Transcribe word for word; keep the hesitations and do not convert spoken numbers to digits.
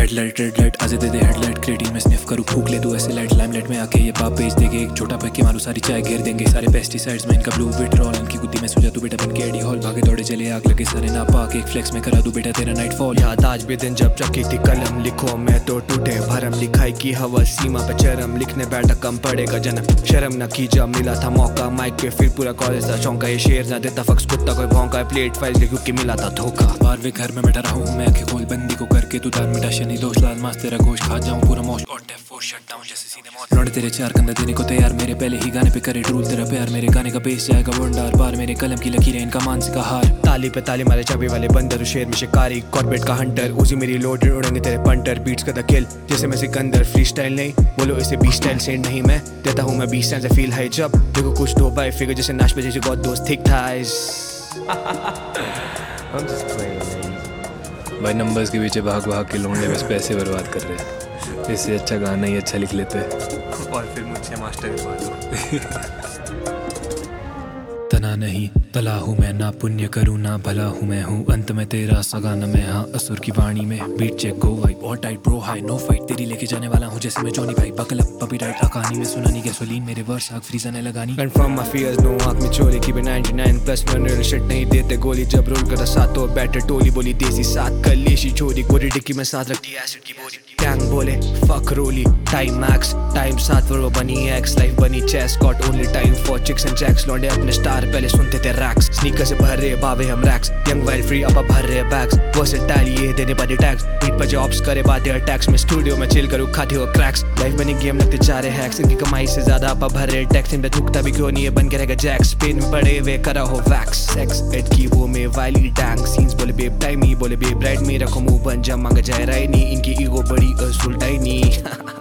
Headlight red light आजे दे दे हेडलाइट क्रेडिट में स्निफ करूँ फूक ले तू ऐसे लाइट लाइमलाइट में आके ये बाप बेच देंगे एक छोटा पैक के मारू सारी चाय घेर देंगे सारे पेस्टिसाइड्स में इनका ब्लू विड्रॉल इनकी गुद्दी में सुझा तू बेटा बन के एडी हॉल भागे दौड़े चले आग लगे सारे ना पाक एक फ्लेक्स में करा दूं बेटा तेरा नाइटफॉल। याद आज भी दिन जब चकी थी कलम लिखो मैं तो टूटे भरम लिखाई की हवा सीमा पे चरम लिखने बैठा कम पड़ेगा जन्म शर्म न की जब मिला था मौका माइक पे फिर पूरा कॉलेज था चौंका ये शेर ना देता फक्स कुत्ता कोई भौंका प्लेट फाइल के क्योंकि मिला था धोखा। बारहवें घर में बैठा रहा हूँ मैं आंखें खोल बंदी को करके तू दान मिटा शनि दोष लाल मास तेरा गोश खा जाऊँ पूरा मोस्ट और डेफ फोर शट डाउन जैसे सीधे मौत लौटे तेरे चार कंधा देने को तैयार मेरे पहले ही गाने पे करे ट्रूल तेरा प्यार मेरे गाने का बेस जाएगा वंडार बार मेरे कलम की लकीरें इनका मानसिक हार ताली पे ताली मारे चाबी वाले बंदर शेर में शिकारी कॉर्बेट का हंटर उसी मेरी लोडेड उड़ेंगे तेरे पंटर बीट्स का द किल जैसे मैं सिकंदर फ्री स्टाइल नहीं बोलो इसे बी स्टाइल से नहीं मैं देता हूँ मैं बीस से फील हाई जब देखो कुछ दो बाई फिगर जैसे नाश पे जैसे गॉड दोस्त थिक थाइज। भाई नंबर्स के पीछे भाग भाग के लोंडे बस पैसे बर्बाद कर रहे हैं इससे अच्छा गाना ही अच्छा लिख लेते हैं और फिर मुझसे मास्टर तना नहीं तला हूँ मैं ना पुण्य करूँ ना भला हूँ मैं हूँ अंत में तेरा सगा न मैं हाँ असुर की वाणी में beat check go white all tight bro high no fight तेरी लेके जाने वाला हूँ जैसे मैं जॉनी भाई बकल अप पपी राइट कहानी में सुनानी गैसोलीन मेरे वर्स आग फ्रीजा ने लगानी कंफर्म माय फियर्स नो आंख में चोरी की निन्यानवे प्लस वन रियल शिट नहीं देते गोली जब रोल करता सातों बैटर टोली बोली देसी सात कलेशी चोरी गोरी डिक्की में साथ रखती एसिड की बोरी गैंग बोले फक रोली टाइम मैक्स टाइम साथ वो बनी एक्स लाइफ बनी chase got only time for chicks and jacks लौंडे अपने स्टार पहले सुनते थे रैक्स स्नीकर से भर रहे बावे हम रैक्स यंग वाइल्ड फ्री अब भर रहे बैग्स वर्सेटाइल ये देने वाले टैक्स बीट पर जॉब्स करे बातें अटैक्स में स्टूडियो में चिल करूँ खाते हो क्रैक्स लाइफ बनी गेम लगते जा रहे हैक्स इनकी कमाई से ज्यादा आप भर रहे टैक्स इन पे थूकता भी क्यों नहीं है बन के रहेगा जैक्स पेन में पड़े हुए करा हो वैक्स सेक्स एड की वो में वाली डैंग सीन्स बोले बेब टाइमी बोले बेब राइट में रखो मुंह बन जब मांगा जाए राय नहीं इनकी ईगो बड़ी असुल टाइनी।